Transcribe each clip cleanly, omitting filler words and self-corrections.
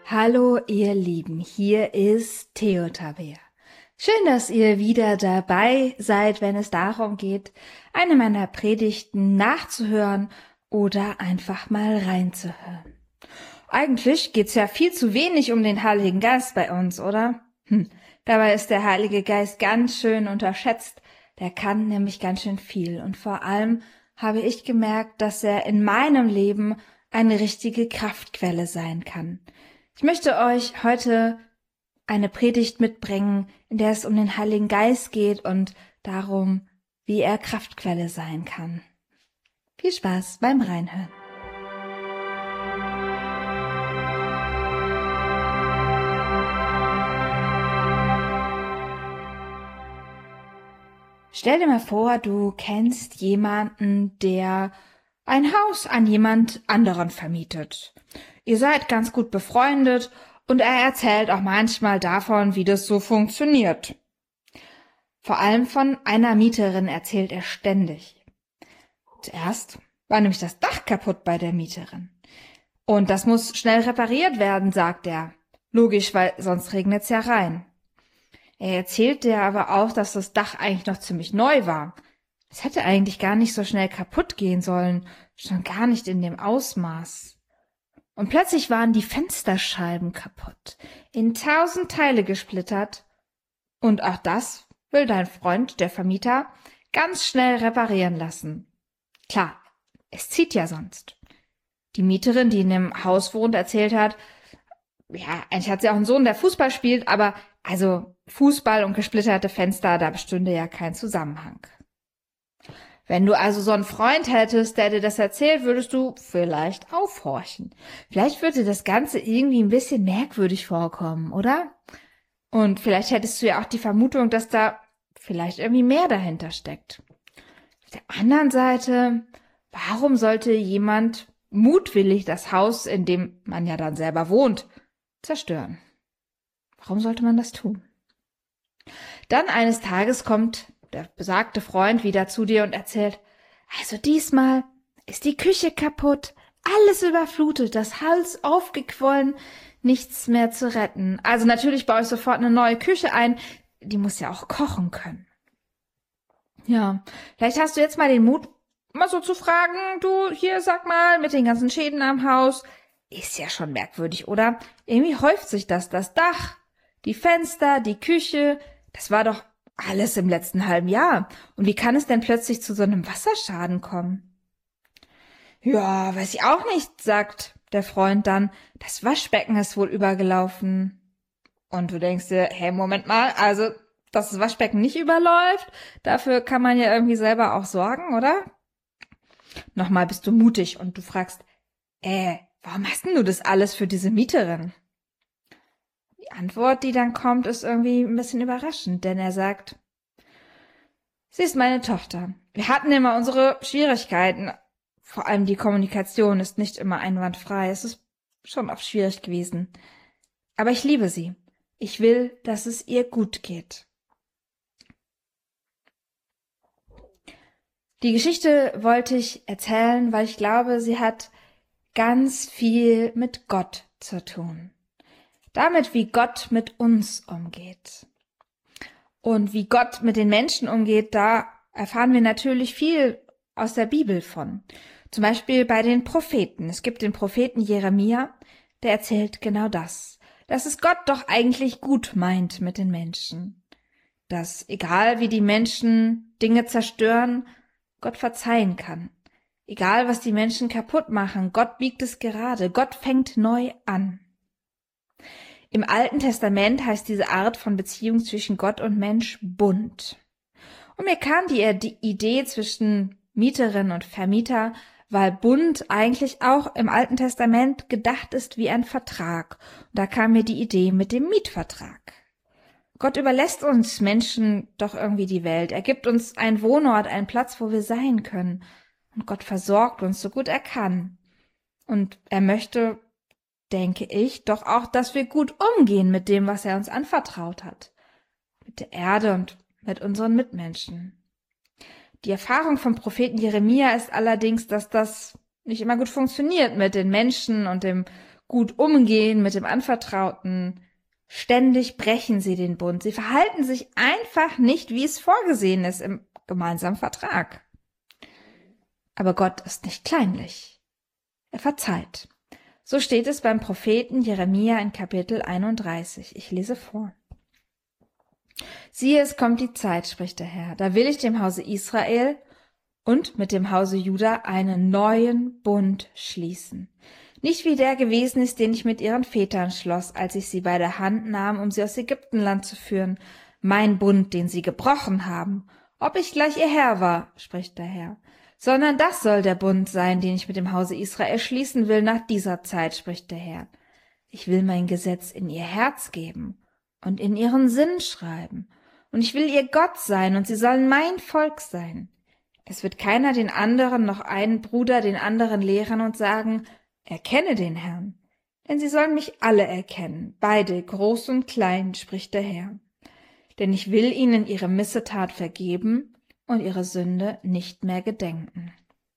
Hallo ihr Lieben, hier ist Theo Tabea. Schön, dass ihr wieder dabei seid, wenn es darum geht, eine meiner Predigten nachzuhören oder einfach mal reinzuhören. Eigentlich geht's ja viel zu wenig um den Heiligen Geist bei uns, oder? Dabei ist der Heilige Geist ganz schön unterschätzt. Der kann nämlich ganz schön viel. Und vor allem habe ich gemerkt, dass er in meinem Leben eine richtige Kraftquelle sein kann. Ich möchte euch heute eine Predigt mitbringen, in der es um den Heiligen Geist geht und darum, wie er Kraftquelle sein kann. Viel Spaß beim Reinhören. Stell dir mal vor, du kennst jemanden, der ein Haus an jemand anderen vermietet. Ihr seid ganz gut befreundet und er erzählt auch manchmal davon, wie das so funktioniert. Vor allem von einer Mieterin erzählt er ständig. Zuerst war nämlich das Dach kaputt bei der Mieterin. Und das muss schnell repariert werden, sagt er. Logisch, weil sonst regnet's ja rein. Er erzählte aber auch, dass das Dach eigentlich noch ziemlich neu war. Es hätte eigentlich gar nicht so schnell kaputt gehen sollen, schon gar nicht in dem Ausmaß. Und plötzlich waren die Fensterscheiben kaputt, in 1000 Teile gesplittert. Und auch das will dein Freund, der Vermieter, ganz schnell reparieren lassen. Klar, es zieht ja sonst. Die Mieterin, die in dem Haus wohnt, erzählt hat, ja, eigentlich hat sie auch einen Sohn, der Fußball spielt, aber also Fußball und gesplitterte Fenster, da bestünde ja kein Zusammenhang. Wenn du also so einen Freund hättest, der dir das erzählt, würdest du vielleicht aufhorchen. Vielleicht würde dir das Ganze irgendwie ein bisschen merkwürdig vorkommen, oder? Und vielleicht hättest du ja auch die Vermutung, dass da vielleicht irgendwie mehr dahinter steckt. Auf der anderen Seite, warum sollte jemand mutwillig das Haus, in dem man ja dann selber wohnt, zerstören? Warum sollte man das tun? Dann eines Tages kommt der besagte Freund wieder zu dir und erzählt, also diesmal ist die Küche kaputt, alles überflutet, das Haus aufgequollen, nichts mehr zu retten. Also natürlich baue ich sofort eine neue Küche ein, die muss ja auch kochen können. Ja, vielleicht hast du jetzt mal den Mut, mal so zu fragen, du, hier, sag mal, mit den ganzen Schäden am Haus, ist ja schon merkwürdig, oder? Irgendwie häuft sich das Dach, die Fenster, die Küche, das war doch alles im letzten halben Jahr. Und wie kann es denn plötzlich zu so einem Wasserschaden kommen? Ja, weiß ich auch nicht, sagt der Freund dann. Das Waschbecken ist wohl übergelaufen. Und du denkst dir, hey, Moment mal, also, dass das Waschbecken nicht überläuft, dafür kann man ja irgendwie selber auch sorgen, oder? Nochmal bist du mutig und du fragst, warum hast denn du das alles für diese Mieterin? Die Antwort, die dann kommt, ist irgendwie ein bisschen überraschend, denn er sagt, sie ist meine Tochter. Wir hatten immer unsere Schwierigkeiten. Vor allem die Kommunikation ist nicht immer einwandfrei. Es ist schon oft schwierig gewesen. Aber ich liebe sie. Ich will, dass es ihr gut geht. Die Geschichte wollte ich erzählen, weil ich glaube, sie hat ganz viel mit Gott zu tun. Damit, wie Gott mit uns umgeht. Und wie Gott mit den Menschen umgeht, da erfahren wir natürlich viel aus der Bibel von. Zum Beispiel bei den Propheten. Es gibt den Propheten Jeremia, der erzählt genau das. Dass es Gott doch eigentlich gut meint mit den Menschen. Dass, egal wie die Menschen Dinge zerstören, Gott verzeihen kann. Egal was die Menschen kaputt machen, Gott biegt es gerade. Gott fängt neu an. Im Alten Testament heißt diese Art von Beziehung zwischen Gott und Mensch Bund. Und mir kam die Idee zwischen Mieterin und Vermieter, weil Bund eigentlich auch im Alten Testament gedacht ist wie ein Vertrag. Und da kam mir die Idee mit dem Mietvertrag. Gott überlässt uns Menschen doch irgendwie die Welt. Er gibt uns einen Wohnort, einen Platz, wo wir sein können. Und Gott versorgt uns so gut er kann. Und er möchte, denke ich, doch auch, dass wir gut umgehen mit dem, was er uns anvertraut hat. Mit der Erde und mit unseren Mitmenschen. Die Erfahrung vom Propheten Jeremia ist allerdings, dass das nicht immer gut funktioniert mit den Menschen und dem gut umgehen mit dem Anvertrauten. Ständig brechen sie den Bund. Sie verhalten sich einfach nicht, wie es vorgesehen ist im gemeinsamen Vertrag. Aber Gott ist nicht kleinlich. Er verzeiht. So steht es beim Propheten Jeremia in Kapitel 31. Ich lese vor. Siehe, es kommt die Zeit, spricht der Herr, da will ich dem Hause Israel und mit dem Hause Juda einen neuen Bund schließen. Nicht wie der gewesen ist, den ich mit ihren Vätern schloss, als ich sie bei der Hand nahm, um sie aus Ägyptenland zu führen, mein Bund, den sie gebrochen haben, ob ich gleich ihr Herr war, spricht der Herr. Sondern das soll der Bund sein, den ich mit dem Hause Israel schließen will nach dieser Zeit, spricht der Herr. Ich will mein Gesetz in ihr Herz geben und in ihren Sinn schreiben, und ich will ihr Gott sein, und sie sollen mein Volk sein. Es wird keiner den anderen, noch einen Bruder den anderen lehren und sagen, erkenne den Herrn. Denn sie sollen mich alle erkennen, beide, groß und klein, spricht der Herr. Denn ich will ihnen ihre Missetat vergeben und ihre Sünde nicht mehr gedenken.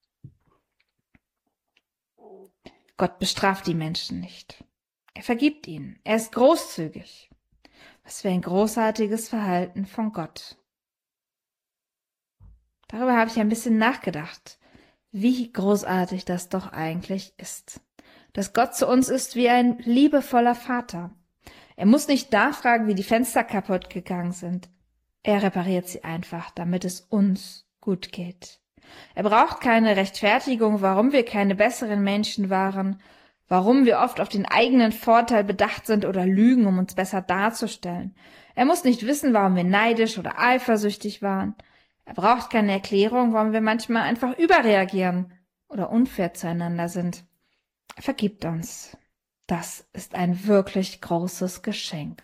Gott bestraft die Menschen nicht. Er vergibt ihnen. Er ist großzügig. Was für ein großartiges Verhalten von Gott. Darüber habe ich ein bisschen nachgedacht, wie großartig das doch eigentlich ist. Dass Gott zu uns ist wie ein liebevoller Vater. Er muss nicht nachfragen, wie die Fenster kaputt gegangen sind. Er repariert sie einfach, damit es uns gut geht. Er braucht keine Rechtfertigung, warum wir keine besseren Menschen waren, warum wir oft auf den eigenen Vorteil bedacht sind oder lügen, um uns besser darzustellen. Er muss nicht wissen, warum wir neidisch oder eifersüchtig waren. Er braucht keine Erklärung, warum wir manchmal einfach überreagieren oder unfair zueinander sind. Er vergibt uns. Das ist ein wirklich großes Geschenk.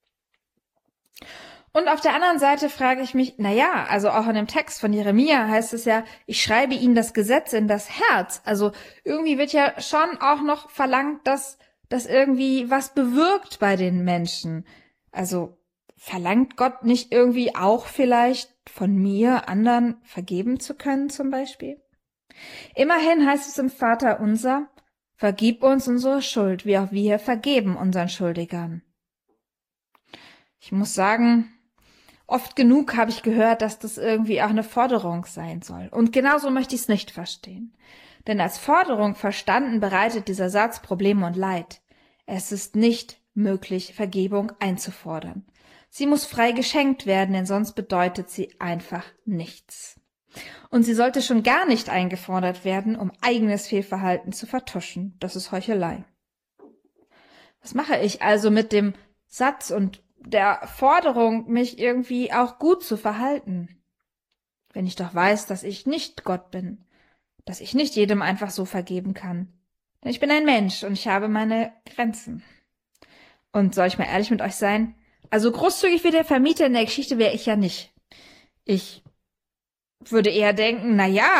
Und auf der anderen Seite frage ich mich, also auch in dem Text von Jeremia heißt es ja, ich schreibe ihnen das Gesetz in das Herz. Also irgendwie wird ja schon auch noch verlangt, dass das irgendwie was bewirkt bei den Menschen. Also verlangt Gott nicht irgendwie auch vielleicht von mir, anderen vergeben zu können zum Beispiel? Immerhin heißt es im Vater unser, vergib uns unsere Schuld, wie auch wir vergeben unseren Schuldigern. Ich muss sagen, oft genug habe ich gehört, dass das irgendwie auch eine Forderung sein soll. Und genauso möchte ich es nicht verstehen. Denn als Forderung verstanden bereitet dieser Satz Probleme und Leid. Es ist nicht möglich, Vergebung einzufordern. Sie muss frei geschenkt werden, denn sonst bedeutet sie einfach nichts. Und sie sollte schon gar nicht eingefordert werden, um eigenes Fehlverhalten zu vertuschen. Das ist Heuchelei. Was mache ich also mit dem Satz und der Forderung, mich irgendwie auch gut zu verhalten? Wenn ich doch weiß, dass ich nicht Gott bin, dass ich nicht jedem einfach so vergeben kann. Denn ich bin ein Mensch und ich habe meine Grenzen. Und soll ich mal ehrlich mit euch sein? Also großzügig wie der Vermieter in der Geschichte wäre ich ja nicht. Ich würde eher denken,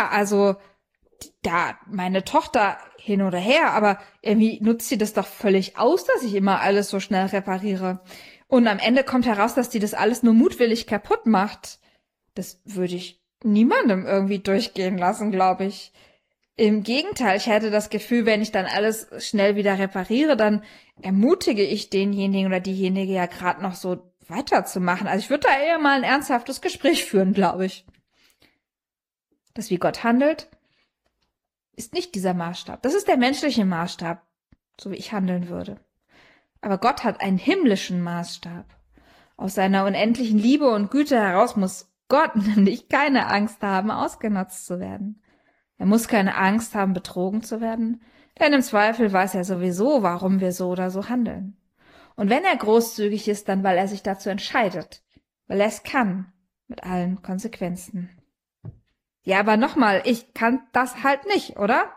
da meine Tochter hin oder her, aber irgendwie nutzt sie das doch völlig aus, dass ich immer alles so schnell repariere. Und am Ende kommt heraus, dass die das alles nur mutwillig kaputt macht. Das würde ich niemandem irgendwie durchgehen lassen, glaube ich. Im Gegenteil, ich hätte das Gefühl, wenn ich dann alles schnell wieder repariere, dann ermutige ich denjenigen oder diejenige ja gerade noch so weiterzumachen. Also ich würde da eher mal ein ernsthaftes Gespräch führen, glaube ich. Das, wie Gott handelt, ist nicht dieser Maßstab. Das ist der menschliche Maßstab, so wie ich handeln würde. Aber Gott hat einen himmlischen Maßstab. Aus seiner unendlichen Liebe und Güte heraus muss Gott nämlich keine Angst haben, ausgenutzt zu werden. Er muss keine Angst haben, betrogen zu werden, denn im Zweifel weiß er sowieso, warum wir so oder so handeln. Und wenn er großzügig ist, dann weil er sich dazu entscheidet, weil er es kann, mit allen Konsequenzen. Ja, aber nochmal, ich kann das halt nicht, oder?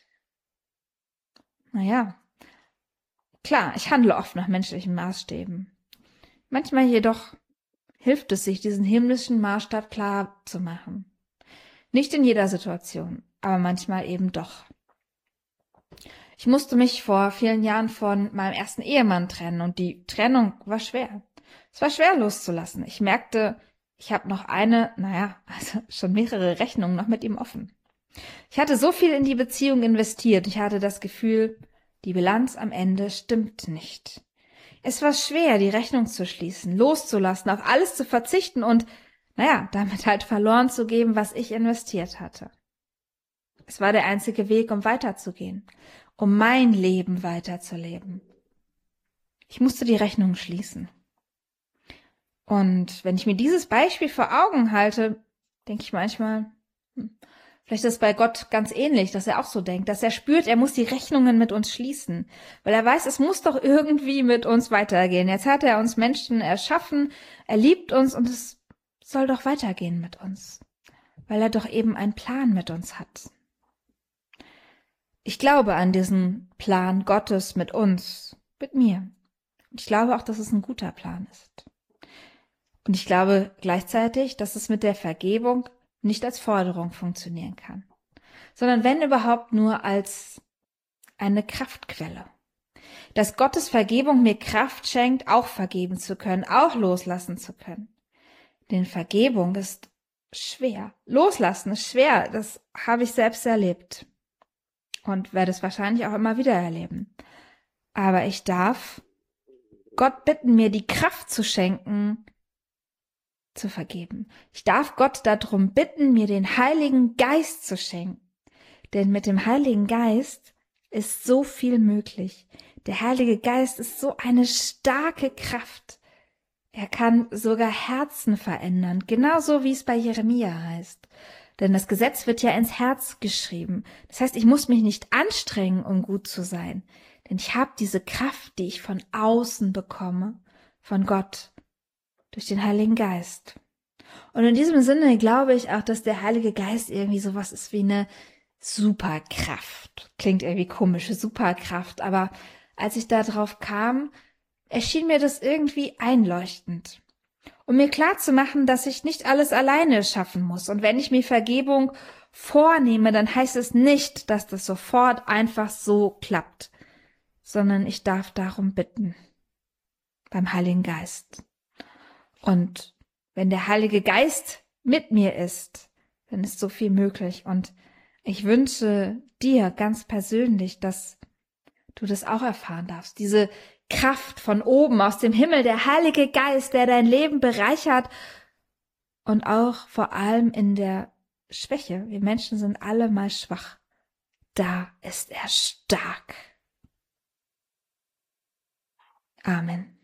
Klar, ich handle oft nach menschlichen Maßstäben. Manchmal jedoch hilft es sich, diesen himmlischen Maßstab klar zu machen. Nicht in jeder Situation, aber manchmal eben doch. Ich musste mich vor vielen Jahren von meinem ersten Ehemann trennen und die Trennung war schwer. Es war schwer loszulassen. Ich merkte, ich habe noch schon mehrere Rechnungen noch mit ihm offen. Ich hatte so viel in die Beziehung investiert. Ich hatte das Gefühl, Die Bilanz am Ende stimmt nicht. Es war schwer, die Rechnung zu schließen, loszulassen, auf alles zu verzichten und, damit halt verloren zu geben, was ich investiert hatte. Es war der einzige Weg, um weiterzugehen, um mein Leben weiterzuleben. Ich musste die Rechnung schließen. Und wenn ich mir dieses Beispiel vor Augen halte, denke ich manchmal, vielleicht ist es bei Gott ganz ähnlich, dass er auch so denkt, dass er spürt, er muss die Rechnungen mit uns schließen, weil er weiß, es muss doch irgendwie mit uns weitergehen. Jetzt hat er uns Menschen erschaffen, er liebt uns und es soll doch weitergehen mit uns, weil er doch eben einen Plan mit uns hat. Ich glaube an diesen Plan Gottes mit uns, mit mir. Und ich glaube auch, dass es ein guter Plan ist. Und ich glaube gleichzeitig, dass es mit der Vergebung nicht als Forderung funktionieren kann, sondern wenn überhaupt nur als eine Kraftquelle. Dass Gottes Vergebung mir Kraft schenkt, auch vergeben zu können, auch loslassen zu können. Denn Vergebung ist schwer. Loslassen ist schwer, das habe ich selbst erlebt und werde es wahrscheinlich auch immer wieder erleben. Aber ich darf Gott bitten, mir die Kraft zu schenken, zu vergeben. Ich darf Gott darum bitten, mir den Heiligen Geist zu schenken. Denn mit dem Heiligen Geist ist so viel möglich. Der Heilige Geist ist so eine starke Kraft. Er kann sogar Herzen verändern, genauso wie es bei Jeremia heißt. Denn das Gesetz wird ja ins Herz geschrieben. Das heißt, ich muss mich nicht anstrengen, um gut zu sein. Denn ich habe diese Kraft, die ich von außen bekomme, von Gott, durch den Heiligen Geist. Und in diesem Sinne glaube ich auch, dass der Heilige Geist irgendwie sowas ist wie eine Superkraft. Klingt irgendwie komisch, Superkraft, aber als ich da drauf kam, erschien mir das irgendwie einleuchtend. Um mir klarzumachen, dass ich nicht alles alleine schaffen muss. Und wenn ich mir Vergebung vornehme, dann heißt es nicht, dass das sofort einfach so klappt, sondern ich darf darum bitten, beim Heiligen Geist. Und wenn der Heilige Geist mit mir ist, dann ist so viel möglich. Und ich wünsche dir ganz persönlich, dass du das auch erfahren darfst. Diese Kraft von oben aus dem Himmel, der Heilige Geist, der dein Leben bereichert und auch vor allem in der Schwäche. Wir Menschen sind alle mal schwach. Da ist er stark. Amen.